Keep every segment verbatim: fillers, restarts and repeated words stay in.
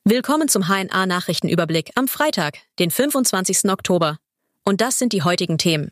Willkommen zum H N A-Nachrichtenüberblick am Freitag, den fünfundzwanzigsten Oktober. Und das sind die heutigen Themen.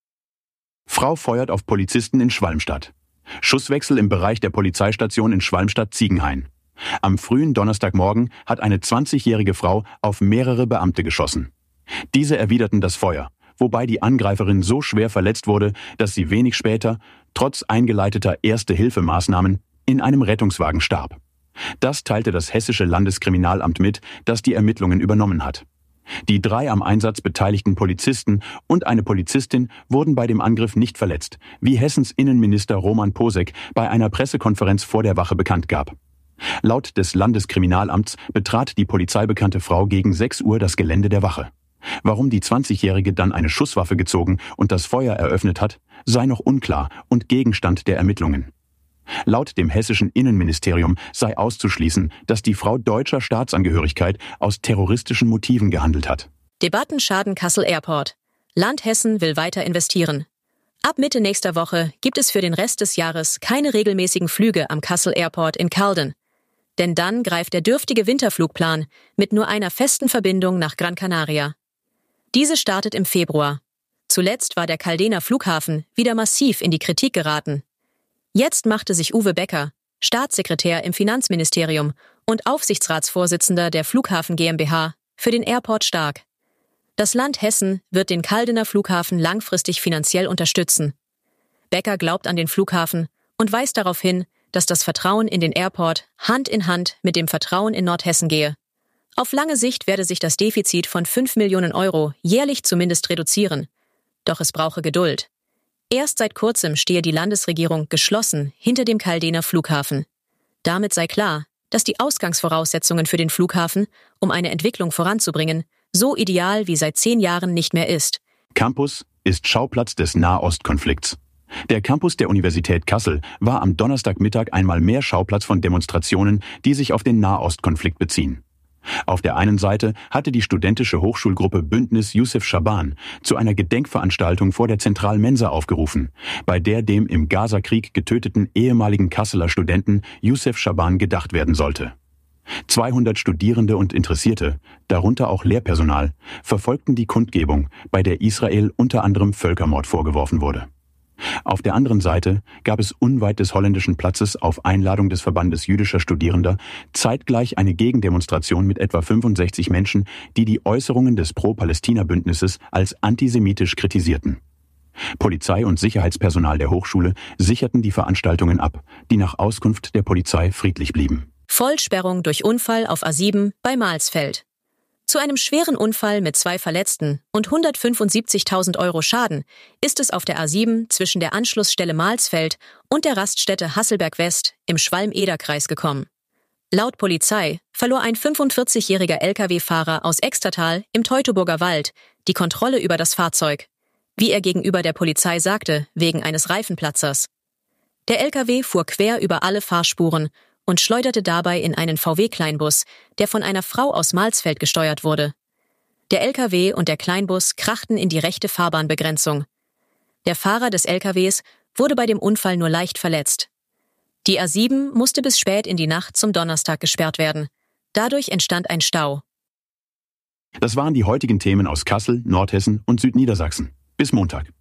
Frau feuert auf Polizisten in Schwalmstadt. Schusswechsel im Bereich der Polizeistation in Schwalmstadt-Ziegenhain. Am frühen Donnerstagmorgen hat eine zwanzigjährige Frau auf mehrere Beamte geschossen. Diese erwiderten das Feuer, wobei die Angreiferin so schwer verletzt wurde, dass sie wenig später, trotz eingeleiteter Erste-Hilfe-Maßnahmen, in einem Rettungswagen starb. Das teilte das Hessische Landeskriminalamt mit, das die Ermittlungen übernommen hat. Die drei am Einsatz beteiligten Polizisten und eine Polizistin wurden bei dem Angriff nicht verletzt, wie Hessens Innenminister Roman Posek bei einer Pressekonferenz vor der Wache bekannt gab. Laut des Landeskriminalamts betrat die polizeibekannte Frau gegen sechs Uhr das Gelände der Wache. Warum die zwanzigjährige dann eine Schusswaffe gezogen und das Feuer eröffnet hat, sei noch unklar und Gegenstand der Ermittlungen. Laut dem hessischen Innenministerium sei auszuschließen, dass die Frau deutscher Staatsangehörigkeit aus terroristischen Motiven gehandelt hat. Debatten schaden Kassel Airport. Land Hessen will weiter investieren. Ab Mitte nächster Woche gibt es für den Rest des Jahres keine regelmäßigen Flüge am Kassel Airport in Calden. Denn dann greift der dürftige Winterflugplan mit nur einer festen Verbindung nach Gran Canaria. Diese startet im Februar. Zuletzt war der Caldener Flughafen wieder massiv in die Kritik geraten. Jetzt machte sich Uwe Becker, Staatssekretär im Finanzministerium und Aufsichtsratsvorsitzender der Flughafen GmbH, für den Airport stark. Das Land Hessen wird den Caldener Flughafen langfristig finanziell unterstützen. Becker glaubt an den Flughafen und weist darauf hin, dass das Vertrauen in den Airport Hand in Hand mit dem Vertrauen in Nordhessen gehe. Auf lange Sicht werde sich das Defizit von fünf Millionen Euro jährlich zumindest reduzieren. Doch es brauche Geduld. Erst seit kurzem stehe die Landesregierung geschlossen hinter dem Caldener Flughafen. Damit sei klar, dass die Ausgangsvoraussetzungen für den Flughafen, um eine Entwicklung voranzubringen, so ideal wie seit zehn Jahren nicht mehr ist. Campus ist Schauplatz des Nahostkonflikts. Der Campus der Universität Kassel war am Donnerstagmittag einmal mehr Schauplatz von Demonstrationen, die sich auf den Nahostkonflikt beziehen. Auf der einen Seite hatte die studentische Hochschulgruppe Bündnis Yusef Schaban zu einer Gedenkveranstaltung vor der Zentralmensa aufgerufen, bei der dem im Gazakrieg getöteten ehemaligen Kasseler Studenten Yusef Schaban gedacht werden sollte. zweihundert Studierende und Interessierte, darunter auch Lehrpersonal, verfolgten die Kundgebung, bei der Israel unter anderem Völkermord vorgeworfen wurde. Auf der anderen Seite gab es unweit des holländischen Platzes auf Einladung des Verbandes jüdischer Studierender zeitgleich eine Gegendemonstration mit etwa fünfundsechzig Menschen, die die Äußerungen des Pro-Palästina-Bündnisses als antisemitisch kritisierten. Polizei und Sicherheitspersonal der Hochschule sicherten die Veranstaltungen ab, die nach Auskunft der Polizei friedlich blieben. Vollsperrung durch Unfall auf A sieben bei Mahlsfeld. Zu einem schweren Unfall mit zwei Verletzten und hundertfünfundsiebzigtausend Euro Schaden ist es auf der A sieben zwischen der Anschlussstelle Mahlsfeld und der Raststätte Hasselberg West im Schwalm-Eder-Kreis gekommen. Laut Polizei verlor ein fünfundvierzigjähriger L K W-Fahrer aus Extertal im Teutoburger Wald die Kontrolle über das Fahrzeug, wie er gegenüber der Polizei sagte, wegen eines Reifenplatzers. Der L K W fuhr quer über alle Fahrspuren und schleuderte dabei in einen V W-Kleinbus, der von einer Frau aus Mahlsfeld gesteuert wurde. Der L K W und der Kleinbus krachten in die rechte Fahrbahnbegrenzung. Der Fahrer des L K Ws wurde bei dem Unfall nur leicht verletzt. Die A sieben musste bis spät in die Nacht zum Donnerstag gesperrt werden. Dadurch entstand ein Stau. Das waren die heutigen Themen aus Kassel, Nordhessen und Südniedersachsen. Bis Montag.